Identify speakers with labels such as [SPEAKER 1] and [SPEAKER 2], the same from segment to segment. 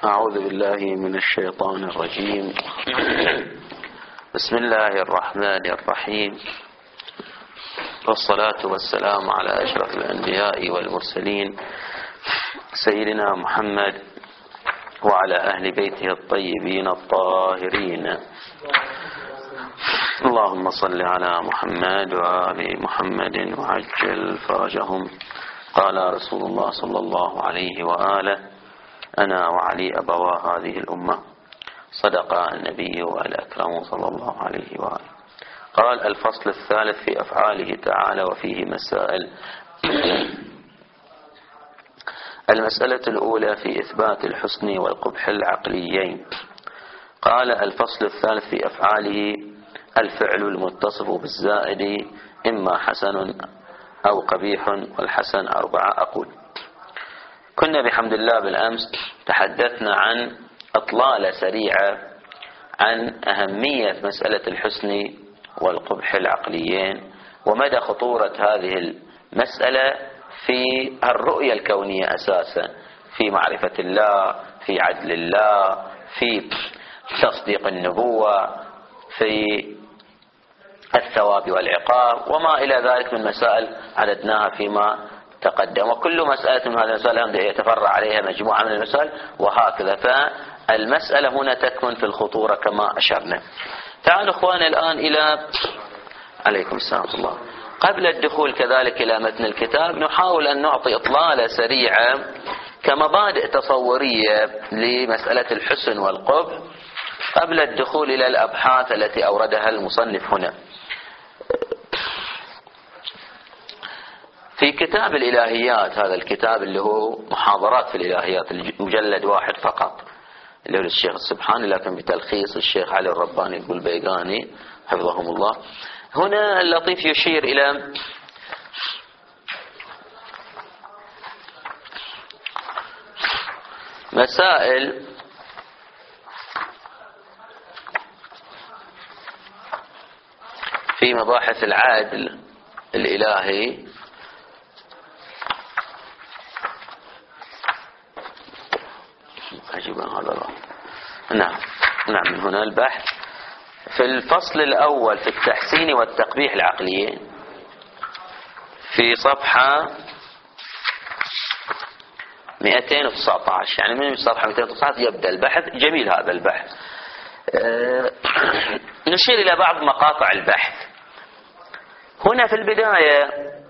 [SPEAKER 1] أعوذ بالله من الشيطان الرجيم. بسم الله الرحمن الرحيم، والصلاة والسلام على أشرف الأنبياء والمرسلين سيدنا محمد وعلى أهل بيته الطيبين الطاهرين. اللهم صل على محمد وآل محمد وعجل فرجهم. قال رسول الله صلى الله عليه وآله: أنا وعلي أبوا هذه الأمة. صدق النبي والأكرم صلى الله عليه وآله. قال: الفصل الثالث في أفعاله تعالى وفيه مسائل. المسألة الأولى في إثبات الحسن والقبح العقليين. قال: الفصل الثالث في أفعاله: الفعل المتصف بالزائد إما حسن أو قبيح، والحسن 4 أقول. كنا بحمد الله بالأمس تحدثنا عن إطلالة سريعة عن أهمية مسألة الحسن والقبح العقليين، ومدى خطورة هذه المسألة في الرؤية الكونية أساسا، في معرفة الله، في عدل الله، في تصديق النبوة، في الثواب والعقاب، وما إلى ذلك من مسائل عددناها فيما تقدم. وكل مسألة من هذه المسائل يتفرع عليها مجموعة من المسائل، وهكذا. فالمسألة هنا تكمن في الخطورة كما أشرنا. تعالوا إخواني الآن إلى عليكم السلام ورحمة الله. قبل الدخول كذلك إلى متن الكتاب، نحاول أن نعطي إطلالة سريعة كمبادئ تصورية لمسألة الحسن والقبح قبل الدخول إلى الأبحاث التي أوردها المصنف هنا. في كتاب الإلهيات، هذا الكتاب اللي هو محاضرات في الإلهيات، مجلد 1 فقط، اللي هو للشيخ السبحاني لكن بتلخيص الشيخ علي الرباني البلبيقاني حفظهم الله. هنا اللطيف يشير إلى مسائل في مباحث العدل الإلهي. نعم من هنا البحث في الفصل الأول في التحسين والتقبيح العقليين، في صفحة 219، يعني من صفحة 219 يبدأ البحث. جميل هذا البحث. نشير إلى بعض مقاطع البحث. هنا في البداية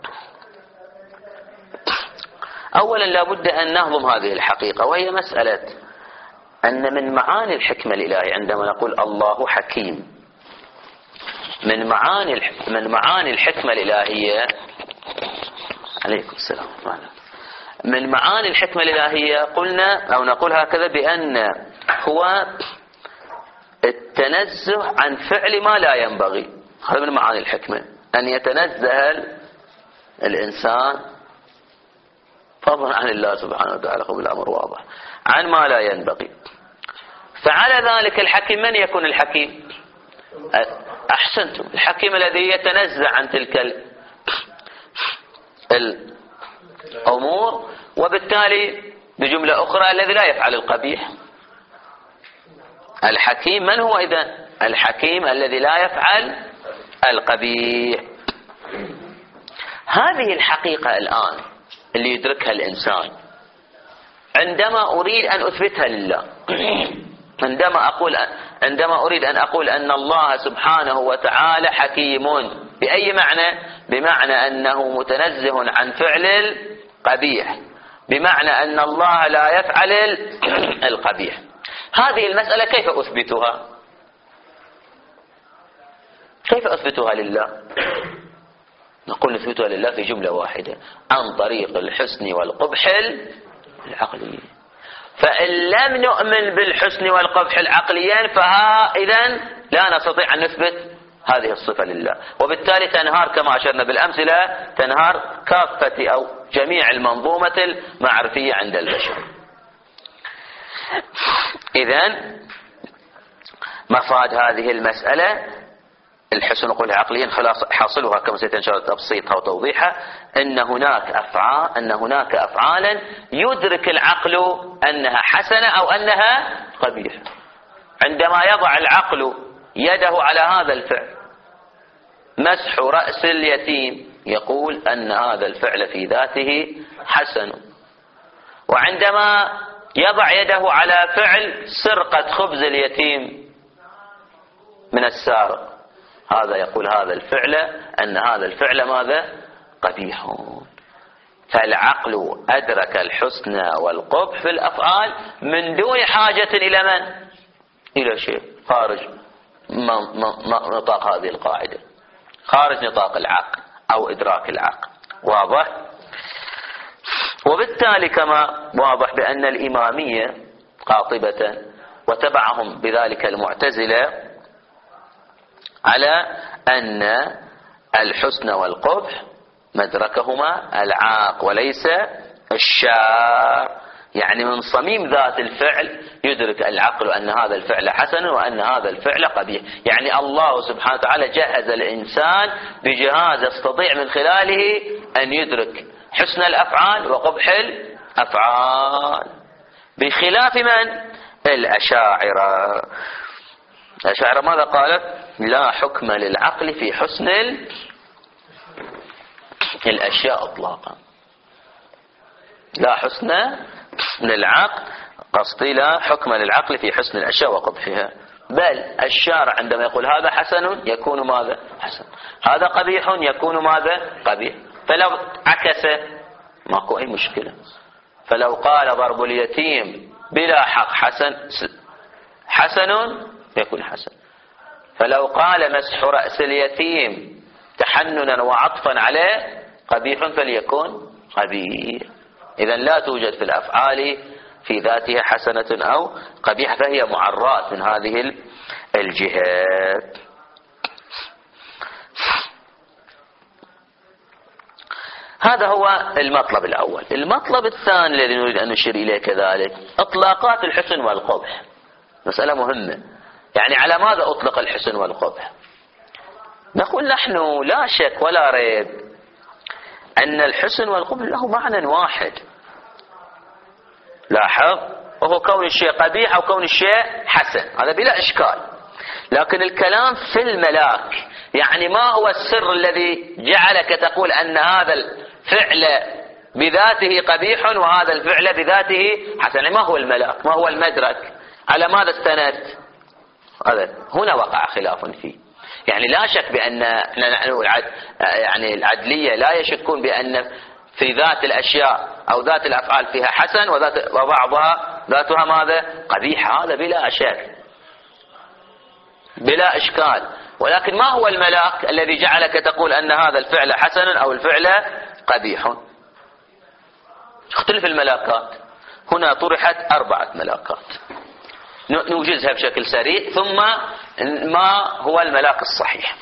[SPEAKER 1] أولا لابد أن نهضم هذه الحقيقة، وهي مسألة أن من معاني الحكمة الإلهية عندما نقول الله حكيم، من معاني الحكمة الإلهية عليكم السلام، من معاني الحكمة الإلهية قلنا أو نقول هكذا بأن هو التنزه عن فعل ما لا ينبغي. هذا من معاني الحكمة، أن يتنزه الإنسان فضلا عن الله سبحانه وتعالى، بالأمر واضح، عن ما لا ينبغي. فعلى ذلك الحكيم من يكون الحكيم؟ أحسنتم، الحكيم الذي يتنزه عن تلك الأمور، وبالتالي بجملة أخرى الذي لا يفعل القبيح. الحكيم من هو إذن؟ الحكيم الذي لا يفعل القبيح. هذه الحقيقة الآن اللي يدركها الإنسان عندما أريد أن أثبتها لله، عندما أريد أن أقول أن الله سبحانه وتعالى حكيم، بأي معنى؟ بمعنى أنه متنزه عن فعل القبيح، بمعنى أن الله لا يفعل القبيح. هذه المسألة كيف أثبتها؟ كيف أثبتها لله؟ نقول نثبتها لله في جملة واحدة: عن طريق الحسن والقبح العقليين. فإن لم نؤمن بالحسن والقبح العقليين إذن لا نستطيع أن نثبت هذه الصفة لله، وبالتالي تنهار كما أشرنا بالأمثلة، تنهار كافة أو جميع المنظومة المعرفية عند البشر. إذن مفاد هذه المسألة الحسن والقبح عقليا حاصلها كما سيأتي إن شاء الله تبسيطها وتوضيحها أن هناك أفعالا يدرك العقل أنها حسنة أو أنها قبيحة. عندما يضع العقل يده على هذا الفعل، مسح رأس اليتيم، يقول أن هذا الفعل في ذاته حسن. وعندما يضع يده على فعل سرقة خبز اليتيم من السارق، هذا يقول هذا الفعل أن هذا الفعل ماذا؟ قبيح. فالعقل أدرك الحسن والقبح في الأفعال من دون حاجة إلى من؟ إلى شيء خارج نطاق هذه القاعدة، خارج نطاق العقل أو إدراك العقل. واضح؟ وبالتالي كما واضح بأن الإمامية قاطبة وتبعهم بذلك المعتزلة على أن الحسن والقبح مدركهما العاق وليس الشارع، يعني من صميم ذات الفعل يدرك العقل أن هذا الفعل حسن وأن هذا الفعل قبيح. يعني الله سبحانه وتعالى جهز الإنسان بجهاز يستطيع من خلاله أن يدرك حسن الأفعال وقبح الأفعال، بخلاف من؟ الأشاعرة. الأشاعرة ماذا قالت؟ لا حكم للعقل في حسن الأشياء إطلاقا. لا حسن للعقل، قصدي لا حكم للعقل في حسن الأشياء وقبحها، بل الشارع عندما يقول هذا حسن يكون ماذا؟ حسن، هذا قبيح يكون ماذا؟ قبيح. فلو عكس ماكو أي مشكلة. فلو قال ضرب اليتيم بلا حق حسن يكون حسن، فلو قال مسح رأس اليتيم تحننا وعطفا عليه قبيح فليكن قبيح. إذن لا توجد في الأفعال في ذاتها حسنة أو قبيحة، فهي معرات من هذه الجهات. هذا هو المطلب الأول. المطلب الثاني الذي نريد أن نشير إليه كذلك إطلاقات الحسن والقبح. مسألة مهمة، يعني على ماذا أطلق الحسن والقبح؟ نقول نحن لا شك ولا ريب أن الحسن والقبح له معنى واحد. لاحظ، وهو كون الشيء قبيح أو كون الشيء حسن، هذا بلا إشكال. لكن الكلام في الملاك، يعني ما هو السر الذي جعلك تقول أن هذا الفعل بذاته قبيح وهذا الفعل بذاته حسن؟ ما هو الملاك؟ ما هو المدرك؟ على ماذا استندت؟ هنا وقع خلاف فيه. يعني لا شك بأن يعني العدلية لا يشكون بأن في ذات الأشياء أو ذات الأفعال فيها حسن وبعضها ذاتها ماذا؟ قبيح، هذا بلا شك بلا إشكال. ولكن ما هو الملاك الذي جعلك تقول أن هذا الفعل حسن أو الفعل قبيح؟ تختلف الملاكات. هنا طرحت 4 ملاكات نوجزها بشكل سريع، ثم ما هو الملاك الصحيح.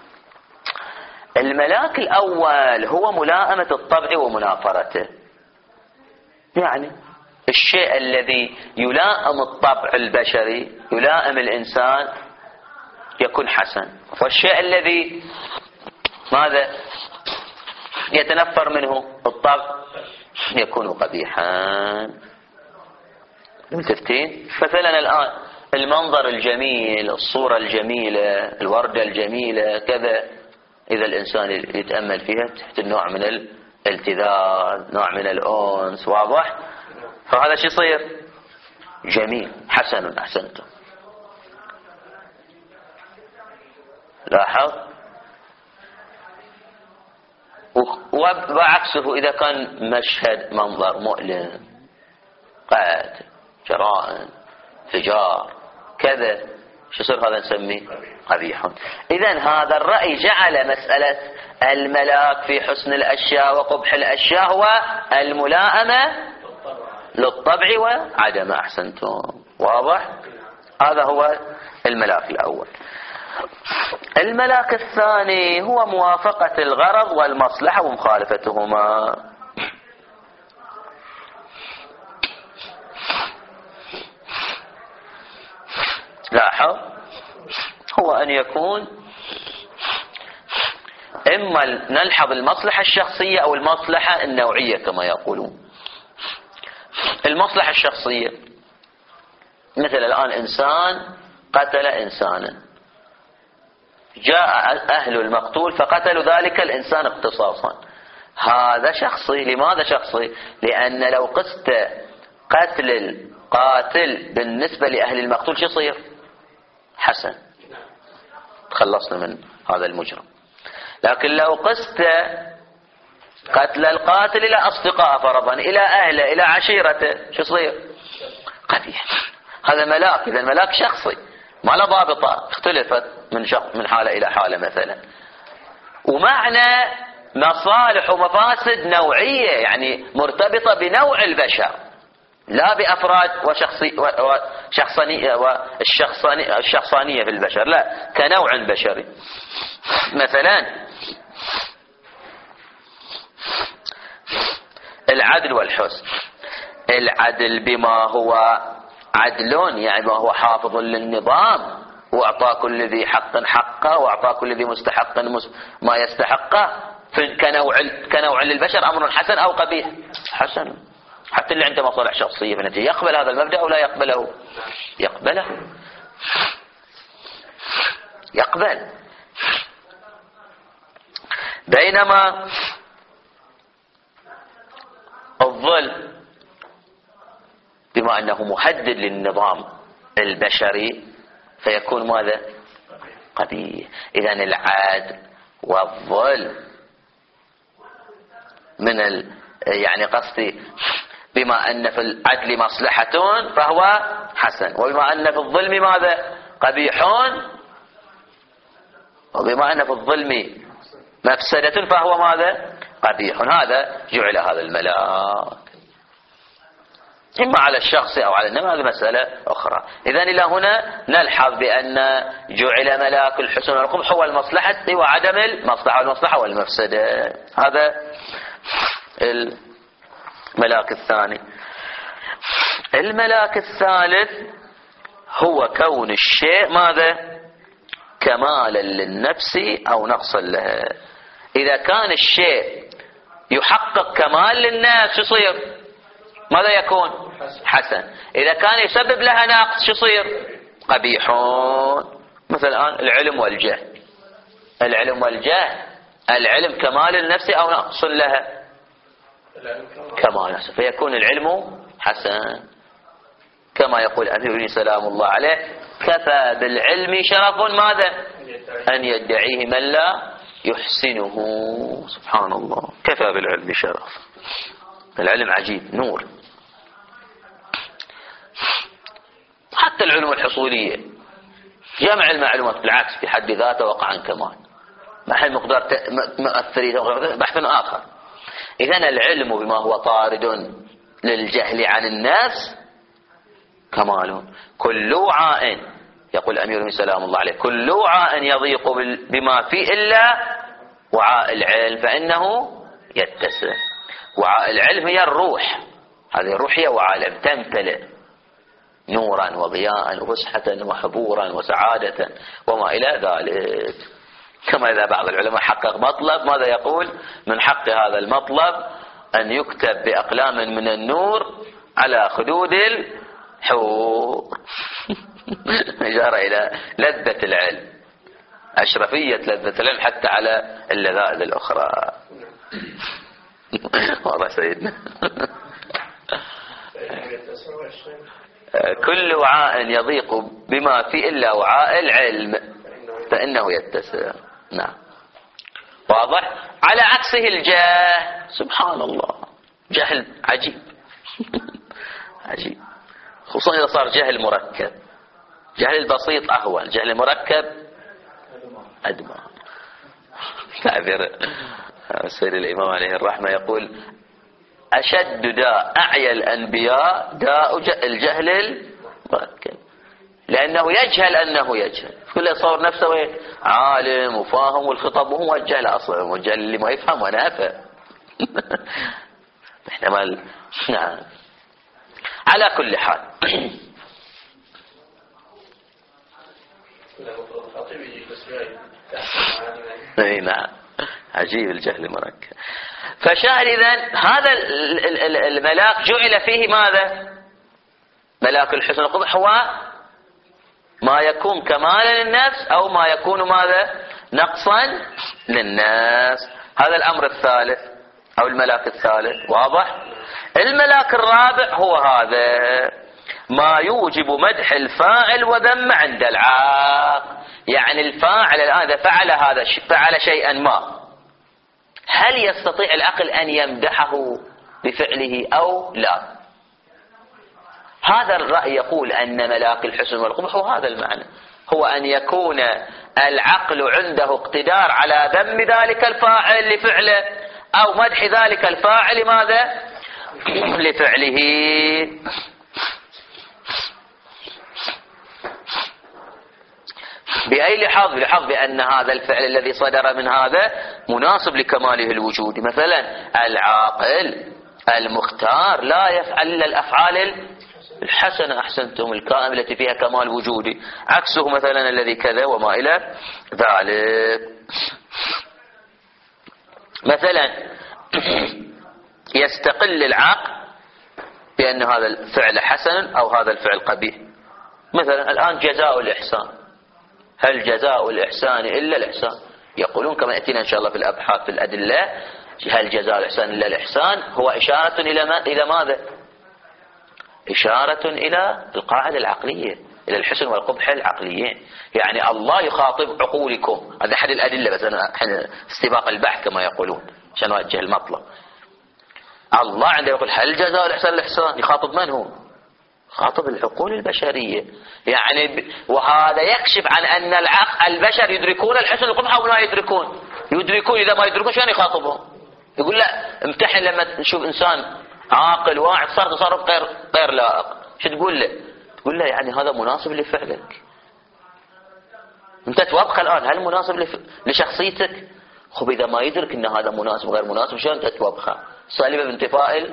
[SPEAKER 1] الملاك الأول هو ملائمة الطبع ومنافرته، يعني الشيء الذي يلائم الطبع البشري يلائم الإنسان يكون حسن، والشيء الذي ماذا يتنفر منه الطبع يكون قبيحا. ملتفتين؟ مثلا الآن المنظر الجميل، الصورة الجميلة، الوردة الجميلة كذا، إذا الإنسان يتأمل فيها تحت نوع من الالتذاذ، نوع من الأنس، واضح؟ فهذا شو يصير؟ جميل، حسن، أحسنتم. لاحظ؟ وعكسه إذا كان مشهد منظر مؤلم، قتل، جرائم، فجار، كذا، شو يصير؟ هذا نسميه قبيح. إذن هذا الرأي جعل مسألة الملاك في حسن الأشياء وقبح الأشياء هو الملائمة للطبع وعدم أحسنتم. واضح؟ هذا هو الملاك الأول. الملاك الثاني هو موافقة الغرض والمصلحة ومخالفتهما. لاحظ، هو أن يكون إما نلحظ المصلحة الشخصية أو المصلحة النوعية كما يقولون. المصلحة الشخصية مثل الآن إنسان قتل إنسانا، جاء أهل المقتول فقتلوا ذلك الإنسان اقتصاصا، هذا شخصي. لماذا شخصي؟ لأن لو قست قتل القاتل بالنسبة لأهل المقتول شو يصير؟ حسن، تخلصنا من هذا المجرم. لكن لو قست قتل القاتل إلى أصدقاء فرضا، إلى أهله، إلى عشيرته، شو يصير؟ قبيح. هذا ملاك، إذا الملاك شخصي ما له ضابطة، اختلفت من حالة إلى حالة مثلا. ومعنى مصالح ومفاسد نوعية، يعني مرتبطة بنوع البشر لا بأفراد والشخصانية في البشر، لا كنوع بشري. مثلا العدل والحسن. العدل بما هو عدل، يعني ما هو حافظ للنظام، وأعطى كل ذي حق حقه، وأعطى كل ذي مستحق ما يستحقه. كنوع للبشر أمر حسن أو قبيح؟ حسن. حتى اللي عنده مصالح شخصية فنتي يقبل هذا المبدأ أو لا يقبله؟ يقبله، يقبل. بينما الظلم بما أنه مهدد للنظام البشري فيكون ماذا؟ قبيح. إذن العدل والظلم من يعني قصدي بما أن في العدل مصلحة فهو حسن، وبما أن في الظلم ماذا؟ قبيح، وبما أن في الظلم مفسدة فهو ماذا؟ قبيح. هذا جعل هذا الملاك إما على الشخص أو على النمى، هذه مسألة أخرى. إذن إلى هنا نلحظ بأن جعل ملاك الحسن والقبح هو المصلحة وعدم المصلحة، والمصلحة والمفسدة. هذا الملاك الثاني. الملاك الثالث هو كون الشيء ماذا؟ كمالا للنفس أو نقصا لها. إذا كان الشيء يحقق كمال للنفس يصير ماذا يكون؟ حسن. إذا كان يسبب لها نقص شو يصير؟ قبيح. مثل الآن العلم والجهل. العلم والجهل، العلم كمال النفس أو نقص لها؟ كمال نفس، فيكون العلم حسن. كما يقول أمير سلام الله عليه: كفى بالعلم شرف ماذا؟ أن يدعيه من لا يحسنه. سبحان الله، كفى بالعلم شرف. العلم عجيب، نور. حتى العلوم الحصولية، جمع المعلومات بالعكس في حد ذاته وقعا كمال، محل مقدار مؤثرين بحث آخر. إذن العلم بما هو طارد للجهل عن الناس كمال. كل وعاء، يقول أمير سلام الله عليه، كل وعاء يضيق بما فيه إلا وعاء العلم فإنه يتسع. وعاء العلم هي الروح، هذه الروح هي وعاء العلم، تمتلئ نورا وضياء وفسحة وحبورا وسعادة وما إلى ذلك. كما إذا بعض العلماء حقق مطلب، ماذا يقول؟ من حق هذا المطلب أن يكتب بأقلام من النور على خدود الحور. إشارة إلى لذة العلم، أشرفية لذة العلم حتى على اللذائذ الأخرى. والله سيدنا. كل وعاء يضيق بما فيه إلا وعاء العلم فإنه يتسع. نعم، واضح. على عكسه الجهل، سبحان الله، جهل عجيب. عجيب، خصوصا إذا صار جهل مركب. جهل البسيط أهون، جهل المركب أدمى. تعبير سيد الإمام عليه الرحمة يقول: أشد داء أعيا الأنبياء داء الجهل المركب، لأنه يجهل أنه يجهل، كل يصور نفسه عالم وفاهم والخطاب وهو الجهل أصلا، والجهل اللي ما يفهم ونافع. احتمال. نعم، على كل حال. نعم، عجيب الجهل مركب. فشاهد إذن هذا الملاك جعل فيه ماذا؟ ملاك الحسن والقبح هو ما يكون كمالا للنفس أو ما يكون ماذا؟ نقصا للناس. هذا الأمر الثالث أو الملاك الثالث. واضح؟ الملاك الرابع هو هذا ما يوجب مدح الفاعل وذم عند العاقل. يعني الفاعل الآن إذا فعل شيئا ما، هل يستطيع العقل أن يمدحه بفعله أو لا؟ هذا الرأي يقول أن ملاك الحسن والقبح وهذا المعنى هو أن يكون العقل عنده اقتدار على ذم ذلك الفاعل لفعله أو مدح ذلك الفاعل ماذا؟ لفعله. بأي لحظ؟ لحظ بأن هذا الفعل الذي صدر من هذا مناسب لكماله الوجودي. مثلا العاقل المختار لا يفعل إلا الأفعال الحسنة، أحسنتم، الكاملة التي فيها كمال وجودي، عكسه مثلا الذي كذا وما إلى ذلك. مثلا يستقل العقل بأن هذا الفعل حسن أو هذا الفعل قبيح. مثلا الآن جزاء الإحسان، هل جزاء الإحسان إلا الإحسان؟ يقولون كما يأتينا إن شاء الله في الأبحاث في الأدلة، هل جزاء الإحسان إلا الإحسان هو إشارة إلى ماذا؟ إشارة إلى القاعدة العقلية، إلى الحسن والقبح العقليين. يعني الله يخاطب عقولكم، هذا أحد الأدلة، بس أنا استباق البحث كما يقولون عشان أوجه المطلب. الله عنده يقول هل جزاء الإحسان الإحسان، يخاطب من هو؟ خاطب العقول البشرية. يعني وهذا يكشف عن أن البشر يدركون الحسن والقبح أو لا يدركون؟ يدركون. إذا ما يدركون شلون يخاطبهم؟ يقول لا امتحن لما تشوف إنسان عاقل واعي صار تصرف غير لائق، شو تقول له؟ تقول له يعني هذا مناسب لفعلك، انت توافق الآن، هل مناسب لشخصيتك؟ خب إذا ما يدرك أن هذا مناسب غير مناسب شلون انت توافقه؟ صليبه بانتفاء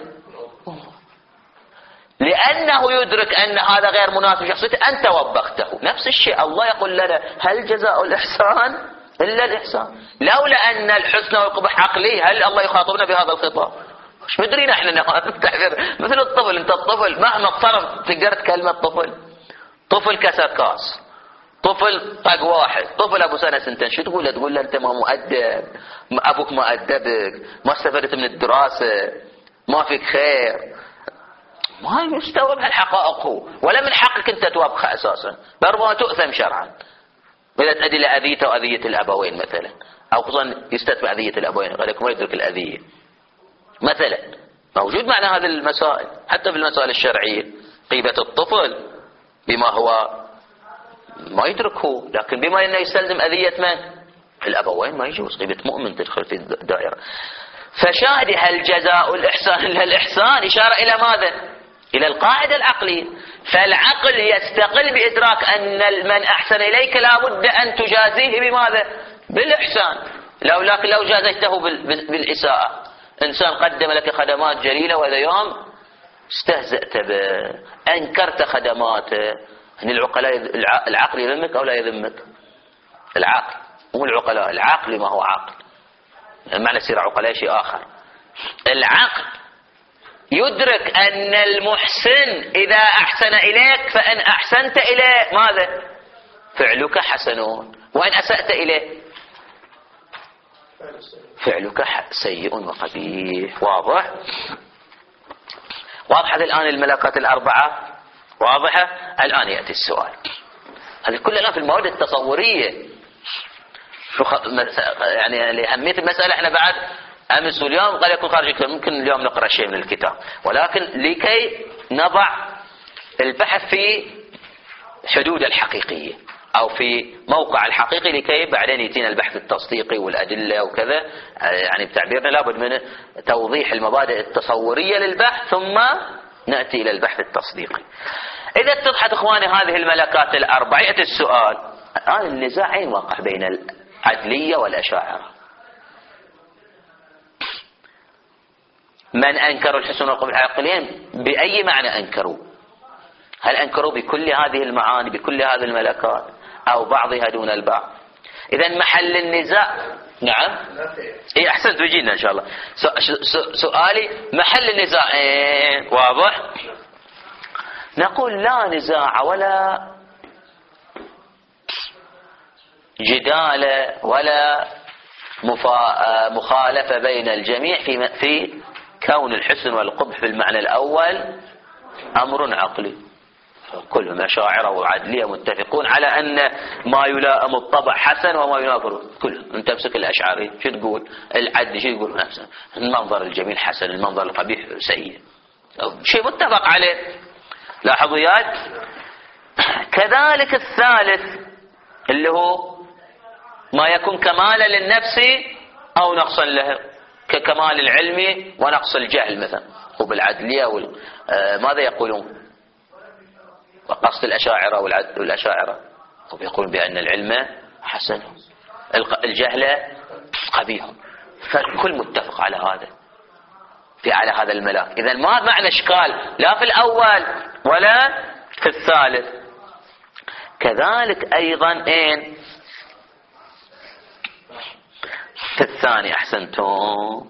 [SPEAKER 1] لأنه يدرك أن هذا غير مناسب شخصيته، أنت وبخته. نفس الشيء الله يقول لنا هل جزاء الإحسان إلا الإحسان. لولا أن الحسن والقبح عقلي هل الله يخاطبنا بهذا الخطاب؟ مش مدرين احنا مثل الطفل. انت الطفل مهما تصرف تقدر تكلمه طفل كسر كاس، طفل طق واحد، طفل ابو سنه سنتين، شو تقول له؟ تقول له انت ما مؤدب، ابوك ما ادبك، ما استفدت من الدراسه، ما فيك خير. ما يستوعب هالحقائق هو، ولا من حقك انت توافقها اساسا، بربما تؤثم شرعا اذا تؤدي الى اذيته واذيه الابوين مثلا، او خصوصا يستتبع اذيه الابوين غيرك ما يدرك الاذيه مثلا. موجود معنا هذه المسائل حتى في المسائل الشرعيه، غيبه الطفل بما هو ما يدركه، لكن بما انه يستلزم اذيه من؟ الابوين ما يجوز. غيبه مؤمن تدخل في الدائره. فشاهد هل جزاء الإحسان إلا الإحسان إشارة إلى ماذا؟ إلى القاعدة العقلية. فالعقل يستقل بإدراك أن من أحسن إليك لا بد أن تجازيه بماذا؟ بالإحسان. لكن لو جازيته بالإساءة، إنسان قدم لك خدمات جليلة وإذا يوم استهزأت به، أنكرت خدماته، أن العقل يذمك أو لا يذمك؟ العقل مو العقلاء، العقل ما هو عقل، معنى سير عقلاء شيء آخر. العقل يدرك أن المحسن إذا أحسن إليك فإن أحسنت إليه ماذا؟ فعلك حسن، وإن أسأت إليه فعلك سيء وقبيح. واضح؟ واضحة الآن الملكات الأربعة؟ واضحة؟ الآن يأتي السؤال، هذه كلها الآن في المواد التصورية. يعني لأهمية المسألة احنا بعد أمس واليوم قد يكون خارج الكتاب، ممكن اليوم نقرأ شيء من الكتاب، ولكن لكي نضع البحث في حدود الحقيقية أو في موقع الحقيقي، لكي بعدين يتينا البحث التصديقي والأدلة وكذا. يعني بتعبيرنا لابد من توضيح المبادئ التصورية للبحث ثم نأتي إلى البحث التصديقي. إذا اتضحت إخواني هذه الملكات الأربع، يأتي السؤال الآن النزاع أين وقع بين العدلية والأشاعرة؟ من أنكروا الحسن والقبح العقليين بأي معنى أنكروا؟ هل أنكروا بكل هذه المعاني بكل هذه الملكات أو بعضها دون البعض؟ إذا محل النزاع. نعم إيه أحسنت، بيجينا إن شاء الله. سؤالي محل النزاع واضح. نقول لا نزاع ولا جدال ولا مخالفة بين الجميع في كون الحسن والقبح في المعنى الأول أمر عقلي. كلهم أشاعرة وعدلية متفقون على أن ما يلائم الطبع حسن وما ينافره. كلهم أنت تمسك الأشعري شو تقول؟ العدل شو يقول؟ نفسه المنظر الجميل حسن، المنظر القبيح سيء، شيء متفق عليه. لاحظوا ياد. كذلك الثالث اللي هو ما يكون كمالا للنفس أو نقصا له، ككمال العلم ونقص الجهل مثلا. وبالعدلية ماذا يقولون؟ وقصد الأشاعرة والأشاعرة يقولون بأن العلم حسن، الجهل قبيح. فالكل متفق على هذا على هذا الملاك. إذن ما معنى إشكال لا في الأول ولا في الثالث. كذلك أيضا في الثاني. أحسنتم.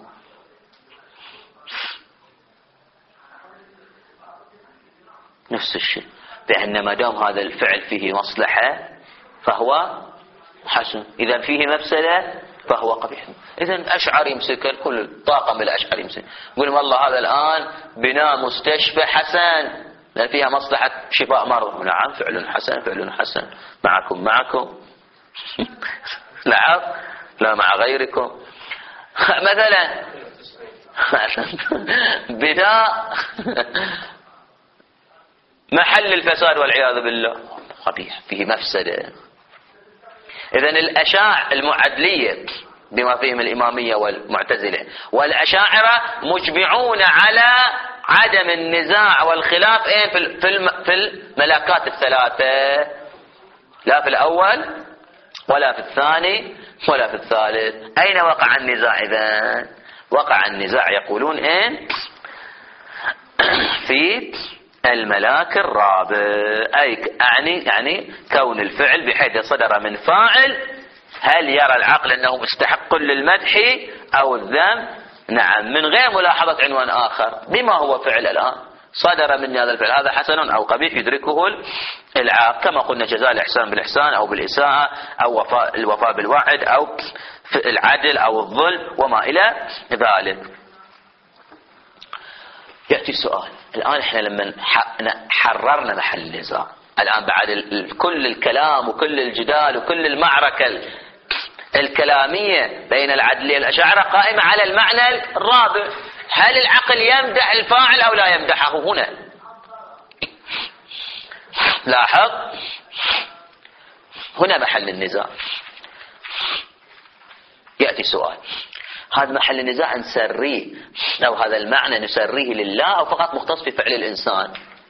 [SPEAKER 1] نفس الشيء، بأن ما دام هذا الفعل فيه مصلحة فهو حسن، إذا فيه مفسدة فهو قبيح. إذا أشعر يمسك كل طاقم الأشعر يمسك يقول والله هذا الآن بناء مستشفى حسن لأن فيها مصلحة شفاء مرض. نعم فعل حسن، فعل حسن، معكم نعم لا مع غيركم. مثلا بناء محل الفساد والعياذ بالله قبيح، فيه مفسدة. إذن الأشاعرة المعدلية بما فيهم الإمامية والمعتزلة والأشاعرة مجمعون على عدم النزاع والخلاف في الملاكات الثلاثة، لا في الأول ولا في الثاني ولا في الثالث. أين وقع النزاع إذن؟ وقع النزاع يقولون في الملاك الرابع، أي يعني كون الفعل بحيث صدر من فاعل هل يرى العقل أنه مستحق للمدح أو الذم؟ نعم، من غير ملاحظة عنوان آخر. بما هو فعل الآن صدر من هذا الفعل، هذا حسن أو قبيح يدركه العاقل، كما قلنا جزاء الإحسان بالإحسان أو بالإساءة، أو الوفاء بالوعد، أو العدل أو الظلم وما إلى ذلك. يأتي السؤال الآن، إحنا لما حررنا محل النزاع الآن بعد كل الكلام وكل الجدال وكل المعركة الكلامية بين العدلية والأشاعرة قائمة على المعنى الرابع، هل العقل يمدح الفاعل أو لا يمدحه؟ هنا لاحظ، هنا محل النزاع. يأتي سؤال، هذا محل النزاع نسريه أو هذا المعنى نسريه لله أو فقط مختص بفعل الإنسان؟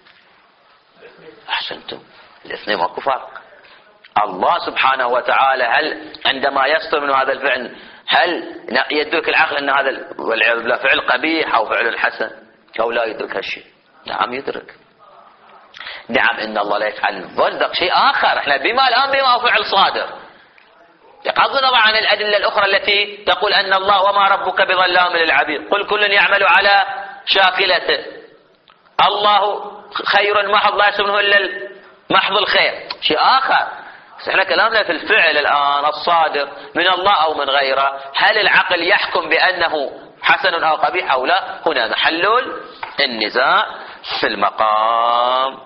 [SPEAKER 1] أحسنتم، الاثنين ماكو فرق. الله سبحانه وتعالى هل عندما يصدر من هذا الفعل هل يدرك العقل أن هذا والعياذ بالله فعل قبيح أو فعل حسن أو لا يدرك هالشيء؟ نعم يدرك. نعم إن الله لا يفعل الظلم، شيء آخر. احنا بما هو فعل صادر، بغض النظر عن الأدلة الأخرى التي تقول أن الله وما ربك بظلام للعبيد، قل كل يعمل على شاكلته، الله خير محض لا يسمونه إلا محض الخير، شيء آخر. احنا كلامنا في الفعل الآن الصادر من الله أو من غيره، هل العقل يحكم بأنه حسن أو قبيح أو لا؟ هنا محل النزاع في المقام.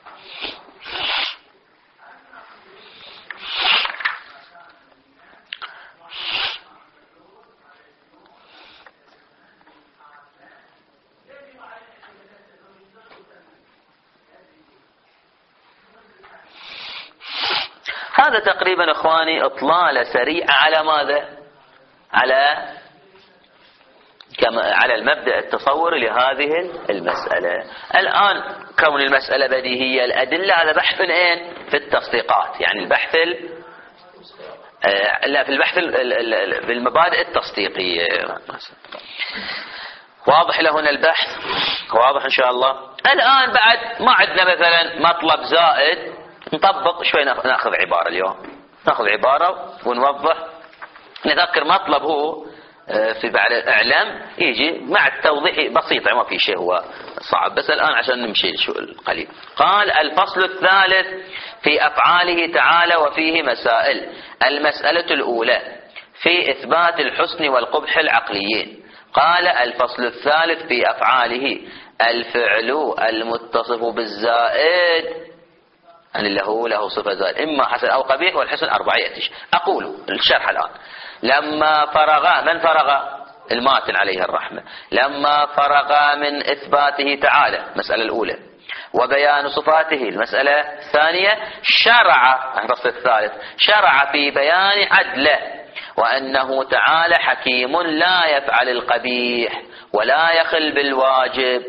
[SPEAKER 1] هذا تقريبا اخواني اطلالة سريعة على ماذا؟ على المبدأ التصوري لهذه المسألة. الآن كون المسألة بديهية الأدلة، هذا بحث في التصديقات، يعني البحث لا في البحث في المبادئ التصديقية. واضح لهنا البحث؟ واضح إن شاء الله. الآن بعد ما عندنا مثلا مطلب زائد، نطبق شوي، ناخذ عبارة اليوم ناخذ عبارة ونوضح، نذكر مطلب هو في بعد الإعلام يجي مع التوضيح بسيط، ما في شيء هو صعب، بس الآن عشان نمشي القليل. قال الفصل الثالث في أفعاله تعالى وفيه مسائل. المسألة الأولى في إثبات الحسن والقبح العقليين. قال الفصل الثالث في أفعاله الفعل المتصف بالزائد اللي هو له صفة زائد إما حسن أو قبيح، والحسن 4 يأتيش. أقول الشرح الآن. لما فرغ، من فرغ؟ الماتن عليه الرحمة. لما فرغ من إثباته تعالى، المسألة الأولى، وبيان صفاته، المسألة الثانية، شرع الفصل الثالث، شرع في بيان عدله، وأنه تعالى حكيم لا يفعل القبيح ولا يخل بالواجب.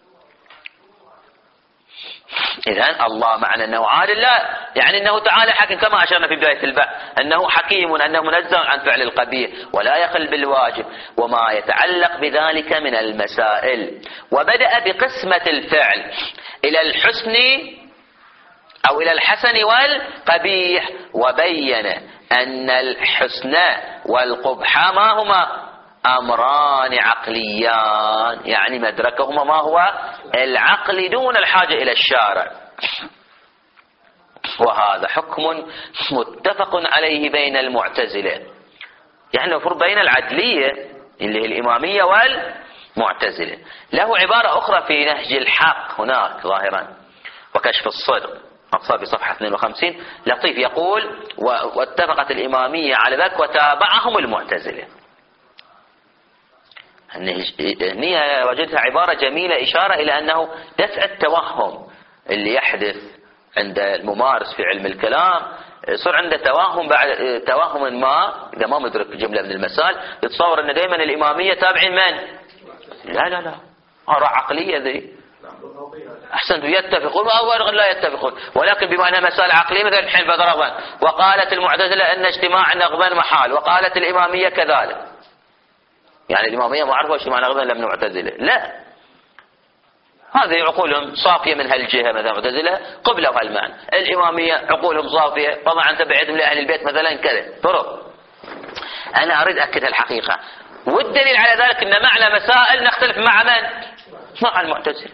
[SPEAKER 1] إذن الله معنى أنه عادل، لا يعني أنه تعالى حكيم كما أشرنا في بداية البحث، أنه حكيم، أنه منزه عن فعل القبيح ولا يخل بالواجب وما يتعلق بذلك من المسائل. وبدأ بقسمة الفعل إلى الحسن أو إلى الحسن والقبيح، وبين أن الحسن والقبح ما هما؟ أمران عقليان، يعني مدركهما ما هو؟ العقل دون الحاجة إلى الشارع. وهذا حكم متفق عليه بين المعتزلة، يعني المفروض بين العدلية اللي هي الإمامية والمعتزلة. له عبارة أخرى في نهج الحق هناك ظاهرا وكشف الصدق، أقصى بصفحة 52، لطيف يقول واتفقت الإمامية على ذلك وتابعهم المعتزلة. هنا وجدتها عبارة جميلة، إشارة إلى أنه دفع التوهم اللي يحدث عند الممارس في علم الكلام، يصير عنده توهم بعد توهم ما، إذا ما مدرك جملة من المسائل يتصور أن دائما الإمامية تابعين من؟ لا آراء عقلية ذي. أحسنت، يتفقون أو لا يتفقون، ولكن بما أنها مسائل عقلية، مثل الحين فضربا وقالت المعتزلة أن اجتماع نغبا محال، وقالت الإمامية كذلك. يعني الإمامية ما عرفوا اجتماع نغبا لم المعتزلة، لا، هذه عقولهم صافية من هالجهة، مثلا المعتزلة قبلوا هالمعنى، الإمامية عقولهم صافية، طبعا تبعدهم لأهل البيت مثلا كذا فرق. أنا أريد أكد الحقيقة، والدليل على ذلك أن معنى مسائل نختلف مع من؟ مع المعتزلة.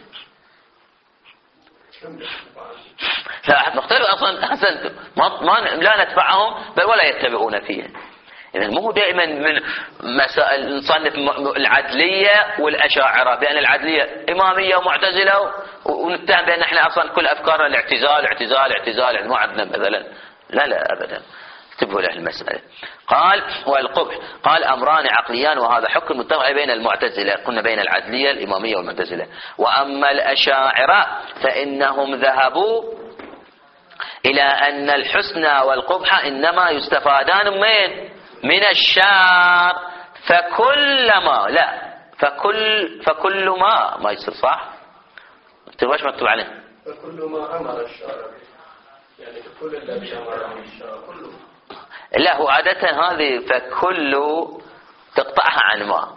[SPEAKER 1] لا نختلف أصلا، أحسنتم، لا ندفعهم بل ولا يتبعون فيها. إذن مو دائما من مسائل نصنف العدلية والأشاعرة بأن العدلية إمامية ومعتزلة، ونتهم بأن احنا أصلا كل أفكارنا الاعتزال مو عندنا مثلا. لا أبدا، انتبهوا له المسألة. قال والقبح، قال أمران عقليان، وهذا حكم متفق بين المعتزلة، قلنا بين العدلية الإمامية والمعتزلة. وأما الأشاعرة فإنهم ذهبوا إلى أن الحسن والقبح إنما يستفادان من الشار، فكلما لا فكل ما يصير صح؟ تبغاش مكتوب عليه
[SPEAKER 2] فكل ما أمر الشارع، يعني كل الذي أمره الشارع كله.
[SPEAKER 1] لا، هو عادة هذه فكل تقطعها عن ما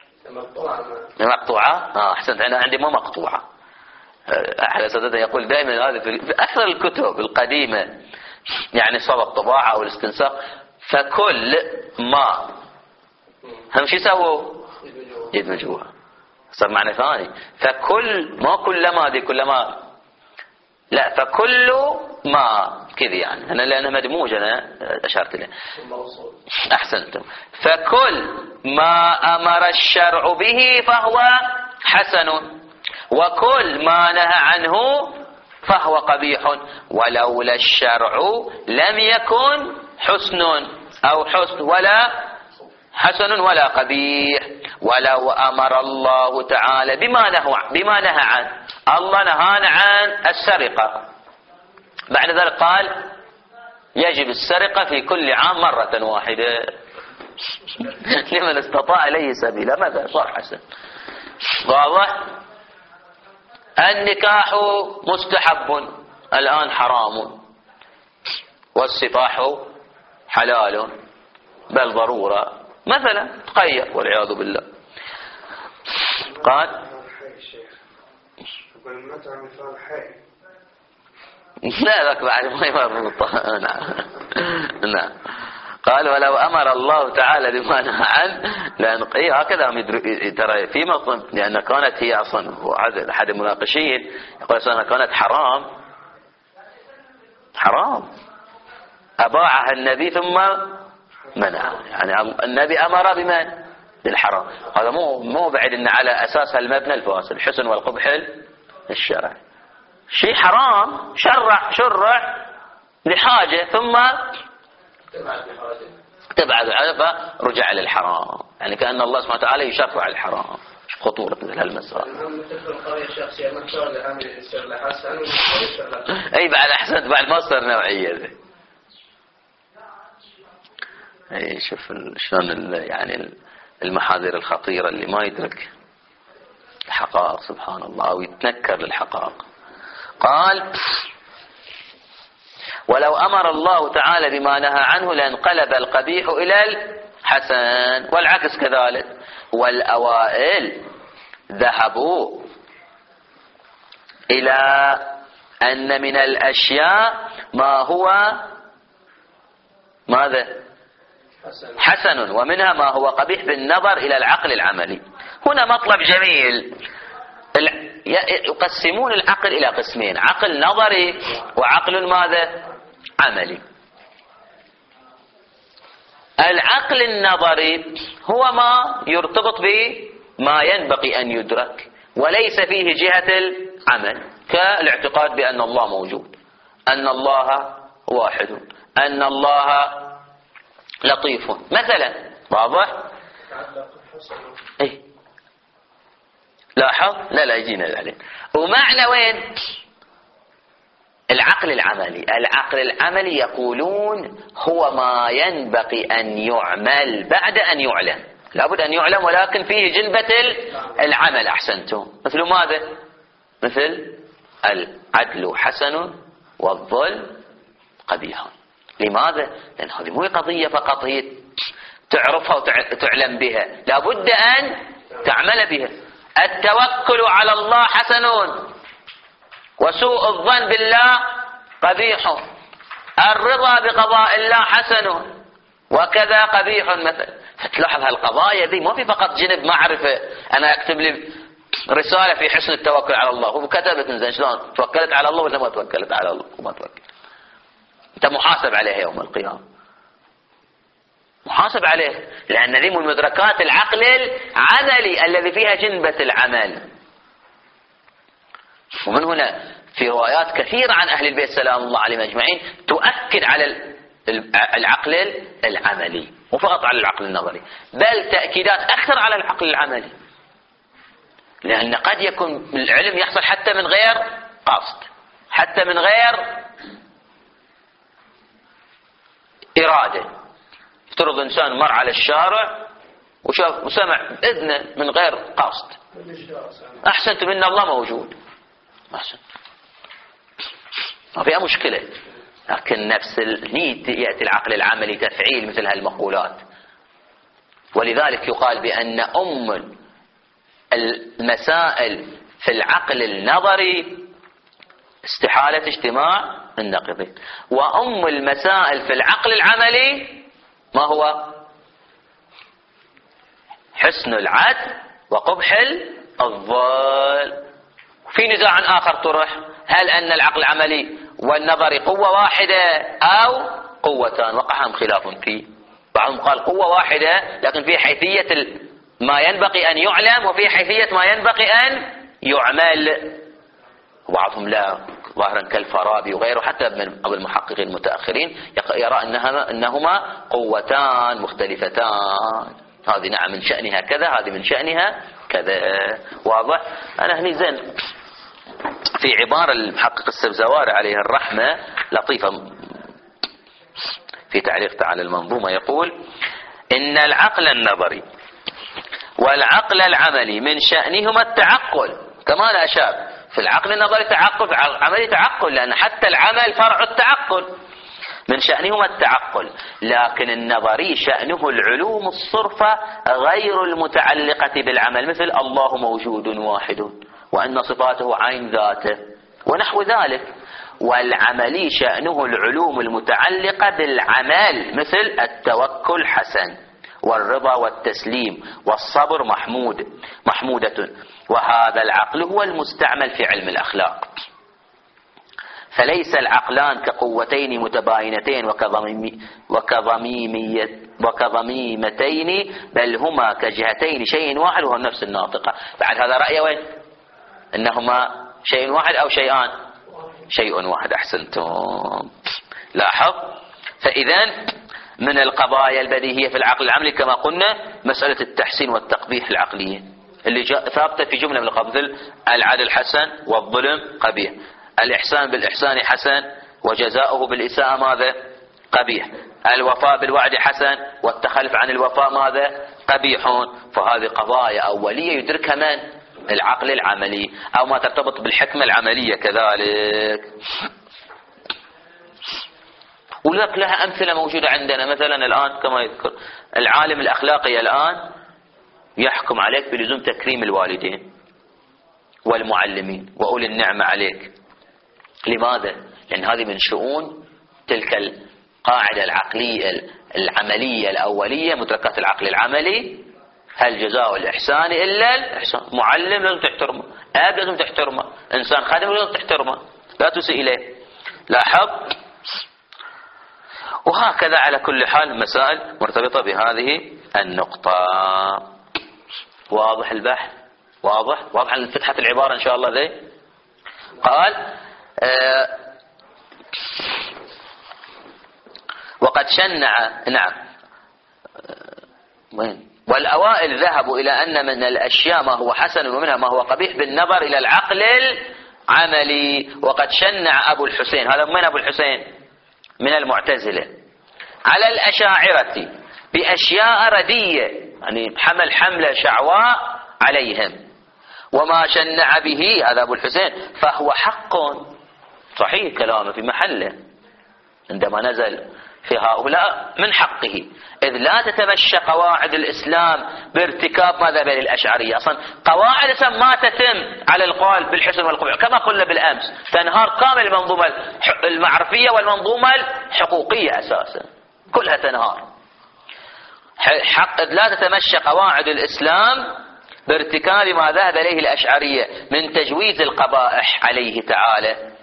[SPEAKER 1] مقطوعة. أحسنت، أنا عندي ما مقطوعة. أحد أساتذتنا يقول دائما هذا في أكثر الكتب القديمة، يعني صوب الطباعة أو الاستنساخ، فكل ما هم شو يسووا؟ يدمجوها، صار معنى ثاني. فكل ما كلما دي كلما، لا فكل ما كذا، يعني أنا لأنها مدموجة أنا أشرت له. أحسنتم. فكل ما أمر الشرع به فهو حسن، وكل ما نهى عنه فهو قبيح، ولولا الشرع لم يكن حسن أو حسن ولا حسن ولا قبيح. ولو أمر الله تعالى بما نهى عنه، الله نهانا عن السرقة، بعد ذلك قال يجب السرقة في كل عام مرة واحدة لمن استطاع إليه سبيلا، ماذا صار حسن. واضح؟ النكاح مستحب الآن حرام، والسفاح حلال بل ضرورة مثلا، تخير والعياذ بالله. قال لا ذاك بعد ما يمرط. نعم نعم. قال ولو أمر الله تعالى بما نهى عنه لأن هكذا هم ترى في مطلب، لأن كانت هي أصلا أحد المناقشين يقول أصلا كانت حرام أباعها النبي ثم منع، يعني النبي أمر بمن؟ بالحرام. هذا مو بعد أن على أساس المبنى الفاصل الحسن والقبح الشرعي، شيء حرام شرع لحاجة ثم تبعد فرجع للحرام، يعني كأن الله سبحانه وتعالى يشرع الحرام. خطورة مثل هالمسألة. أي بعد أحسنت، بعد ما صار نوعية ذي. أي شوف شلون يعني المحاذير الخطيرة اللي ما يدرك الحقائق سبحان الله أو يتنكر للحقائق. قال ولو أمر الله تعالى بما نهى عنه لانقلب القبيح إلى الحسن، والعكس كذلك. والأوائل ذهبوا إلى أن من الأشياء ما هو ماذا؟ حسن، ومنها ما هو قبيح بالنظر إلى العقل العملي. هنا مطلب جميل، يقسمون العقل إلى قسمين: عقل نظري وعقل ماذا؟ عملي. العقل النظري هو ما يرتبط بما ينبغي أن يدرك وليس فيه جهة العمل، كالاعتقاد بأن الله موجود، أن الله واحد، أن الله لطيف مثلا. واضح؟ ايه لاحظ؟ لا يجينا عليه. ومعنى وين العقل العملي؟ العقل العملي يقولون هو ما ينبغي أن يعمل بعد أن يعلم، لابد أن يعلم ولكن فيه جنبة العمل. أحسنتم. مثل ماذا؟ مثل العدل حسن والظلم قبيح. لماذا؟ لأن هذه مو قضية فقط هي تعرفها وتعلم بها، لابد أن تعمل بها. التوكل على الله حسن وسوء الظن بالله قبيح، الرضا بقضاء الله حسن وكذا قبيح مثلا. فتلاحظ هالقضايا دي ما في فقط جنب معرفة أنا أكتب لي رسالة في حسن التوكل على الله وكتبت إنزين شلون توكلت على الله ولا ما توكلت على الله؟ وما توكل، أنت محاسب عليها يوم القيامة، محاسب عليه، لأن ذي من مدركات العقل العملي الذي فيها جنبة العمل. ومن هنا في روايات كثيرة عن أهل البيت سلام الله عليهم أجمعين تؤكد على العقل العملي، مو فقط على العقل النظري، بل تأكيدات أكثر على العقل العملي، لأن قد يكون العلم يحصل حتى من غير قصد، حتى من غير إرادة. افترض إنسان مر على الشارع وشاف وسمع بإذنه من غير قصد، أحسنت من الله موجود، أحسنت، ما فيها مشكلة. لكن نفس يأتي العقل العملي تفعيل مثل هالمقولات. ولذلك يقال بأن أم المسائل في العقل النظري استحالة اجتماع النقيضين، وأم المسائل في العقل العملي ما هو؟ حسن العدل وقبح الظلم. في نزاع آخر طرح، هل أن العقل العملي والنظري قوة واحدة أو قوتان؟ وقعهم خلاف فيه، بعضهم قال قوة واحدة لكن في حيثية ما ينبغي أن يعلم وفي حيثية ما ينبغي أن يعمل، وبعضهم لا، ظاهرا كالفارابي وغيره حتى من المحققين المتأخرين يرى أنهما قوتان مختلفتان، هذه نعم من شأنها كذا، هذه من شأنها كذا. واضح؟ أنا هني زين في عبارة المحقق السبزواري عليه الرحمة لطيفة في تعليقه على المنظومة، يقول إن العقل النظري والعقل العملي من شأنهما التعقل، كما لا شاب في العقل النظري تعقل، في العملي تعقل، لأن حتى العمل فرع التعقل، من شأنهما التعقل. لكن النظري شأنه العلوم الصرفة غير المتعلقة بالعمل، مثل الله موجود واحد وأن صفاته عين ذاته ونحو ذلك. والعملي شأنه العلوم المتعلقة بالعمل مثل التوكل حسن، والرضا والتسليم والصبر محمودة. وهذا العقل هو المستعمل في علم الأخلاق. فليس العقلان كقوتين متباينتين وكضميمتين، بل هما كجهتين شيء واحد وهو النفس الناطقة. بعد هذا رأي وين؟ إنهما شيء واحد أو شيئان؟ شيء واحد. أحسنتم. لاحظ. فإذا من القضايا البديهية في العقل العملي كما قلنا مسألة التحسين والتقبيح العقلية اللي ثابتة في جملة من القبل: العدل حسن والظلم قبيح، الإحسان بالإحسان حسن وجزاؤه بالإساءة ماذا؟ قبيح، الوفاء بالوعد حسن والتخلف عن الوفاء ماذا؟ قبيح. فهذه قضايا أولية يدركها من؟ العقل العملي، أو ما ترتبط بالحكمة العملية كذلك. ولك لها أمثلة موجودة عندنا. مثلا الآن كما يذكر العالم الأخلاقي الآن يحكم عليك بلزوم تكريم الوالدين والمعلمين وأولي النعمة عليك. لماذا؟ لأن هذه من شؤون تلك القاعدة العقلية العملية الأولية، مدركات العقل العملي. هل جزاء الإحسان إلا الإحسان؟ معلم لازم تحترمه، أب لازم تحترمه، إنسان خادم لازم تحترمه، لا تسيء إليه. لاحظ. وهكذا على كل حال مسائل مرتبطة بهذه النقطة. واضح البحث؟ واضح عن فتحة العبارة إن شاء الله ذي. قال وقد شنع وين؟ والأوائل ذهبوا إلى أن من الأشياء ما هو حسن ومنها ما هو قبيح بالنظر إلى العقل العملي. وقد شنع أبو الحسين، هذا من أبو الحسين؟ من المعتزلة، على الأشاعرة بأشياء ردية، يعني حمل حملة شعواء عليهم. وما شنع به هذا أبو الحسين فهو حق صحيح، كلامه في محله عندما نزل في هؤلاء من حقه، إذ لا تتمشى قواعد الإسلام بارتكاب ماذا بين الأشعرية. أصلا قواعد الإسلام ما تتم على القول بالحسن والقبح كما قلنا بالأمس، تنهار كامل المنظومة المعرفية والمنظومة الحقوقية أساسا كلها تنهار. حق إذ لا تتمشى قواعد الإسلام بارتكاب ما ذهب إليه الأشعرية من تجويز القبائح عليه تعالى.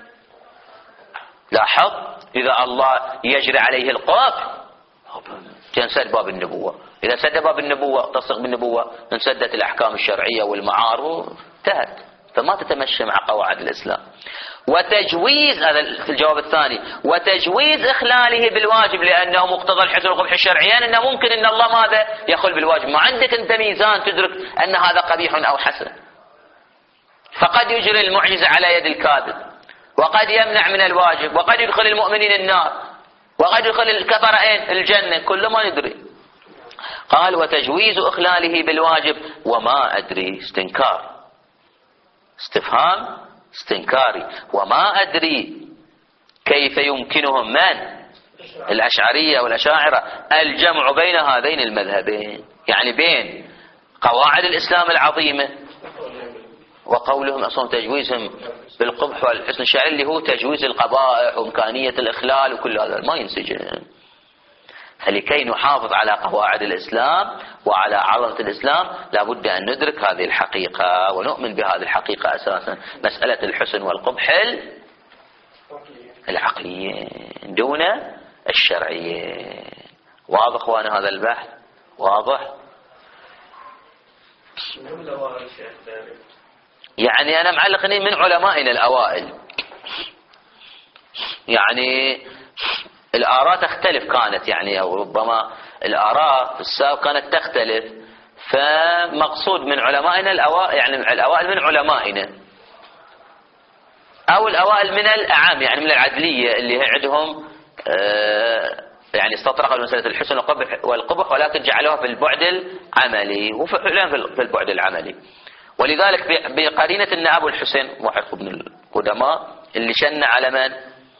[SPEAKER 1] لاحظ. إذا الله يجري عليه القاف تنسد باب النبوة، إذا سد باب النبوة تصدق بالنبوة انسدت الأحكام الشرعية والمعارف انتهت. فما تتمشى مع قواعد الإسلام. وتجويز، هذا في الجواب الثاني، وتجويز إخلاله بالواجب لأنه مقتضى الحسن والقبح الشرعيان، أنه ممكن أن الله ماذا يخل بالواجب. ما عندك أنت ميزان تدرك أن هذا قبيح أو حسن. فقد يجري المعجزة على يد الكاذب، وقد يمنع من الواجب، وقد يدخل المؤمنين النار، وقد يدخل الكفر الجنة، كل ما ندري. قال وتجويز إخلاله بالواجب وما أدري، استنكار، استفهام استنكاري. وما أدري كيف يمكنهم من الأشعرية والأشاعرة الجمع بين هذين المذهبين، يعني بين قواعد الإسلام العظيمة وقولهم أصلا تجويزهم بالقبح والحسن الشرعي اللي هو تجويز القبائح وإمكانية الإخلال وكل هذا ما ينسجم. فلكي نحافظ على قواعد الإسلام وعلى عظمة الإسلام لابد أن ندرك هذه الحقيقة ونؤمن بهذه الحقيقة أساسا، مسألة الحسن والقبح العقليين دون الشرعيين. واضح وانا هذا البحث؟ واضح؟ يعني أنا معلقني من علمائنا الأوائل، يعني الآراء تختلف كانت، يعني أو ربما الآراء في السابق كانت تختلف. فمقصود من علمائنا الأوائل، يعني الأوائل من علمائنا أو الأوائل من الأعام، يعني من العدلية اللي عندهم يعني استطرقوا مسألة الحسن والقبح ولكن جعلوها في البعد العملي وفعلا في البعد العملي. ولذلك بقرينة أن أبو الحسين واحد من القدماء اللي شن على من؟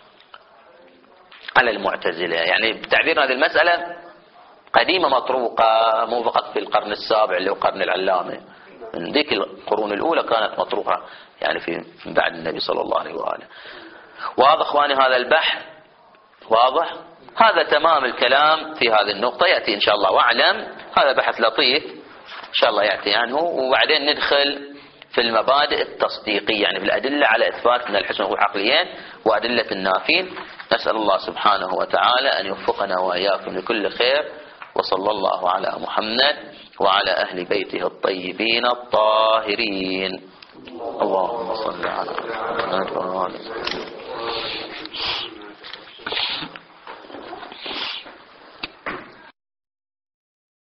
[SPEAKER 1] على المعتزلة. يعني بتعبير هذه المسألة قديمة مطروقة، مو فقط في القرن السابع اللي هو قرن العلامة، من ذيك القرون الأولى كانت مطروقة، يعني في بعد النبي صلى الله عليه وآله. واضح اخواني هذا البحث؟ واضح؟ هذا تمام الكلام في هذه النقطة، يأتي إن شاء الله. واعلم هذا بحث لطيف إن شاء الله يأتي عنه، وبعدين ندخل في المبادئ التصديقية، يعني في الأدلة على إثبات من الحسن والعقليين وأدلة النافين. نسأل الله سبحانه وتعالى أن يوفقنا وإياكم لكل خير، وصلى الله على محمد وعلى أهل بيته الطيبين الطاهرين. اللهم صل على محمد وعلى آله.